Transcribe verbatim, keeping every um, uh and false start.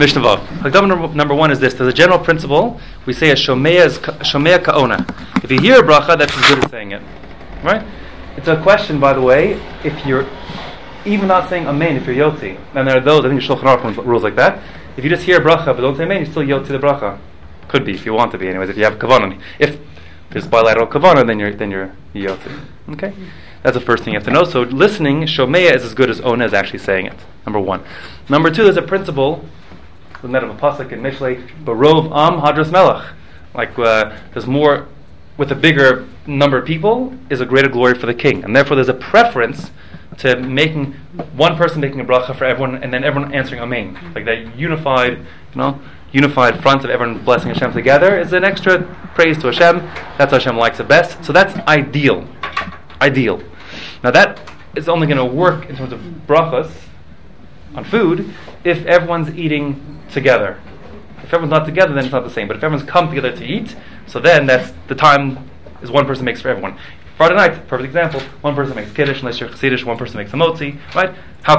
Mishnah Vav. Hakdama number, number one is this. There's a general principle. We say a shomea is shomea ka'ona. If you hear a bracha, that's as good as saying it. Right? It's a question, by the way, if you're even not saying amen, if you're yotzi. And there are those, I think Shulchan Aruch rules like that. If you just hear a bracha but don't say amen, you're still yotzi the bracha. Could be, if you want to be anyways, if you have kavanah. If there's bilateral kavanah, then you're then you're yotzi. Okay? That's the first thing you have to know. So listening, shomea is as good as ona is actually saying it. Number one. Number two, there's a principle. We met of a pasuk in Mishlei, Barov Am Hadras Melech. Like uh, there's more, with a bigger number of people, is a greater glory for the king, and therefore there's a preference to making one person making a bracha for everyone, and then everyone answering amen. Like that unified, you know, unified front of everyone blessing Hashem together is an extra praise to Hashem. That's how Hashem likes it best. So that's ideal. Ideal. Now that is only going to work in terms of brachas on food if everyone's eating together. If everyone's not together, then it's not the same. But if everyone's come together to eat, so then that's the time is one person makes for everyone. Friday night, perfect example. One person makes kiddush unless you're chassidish. One person makes a motzi, right? How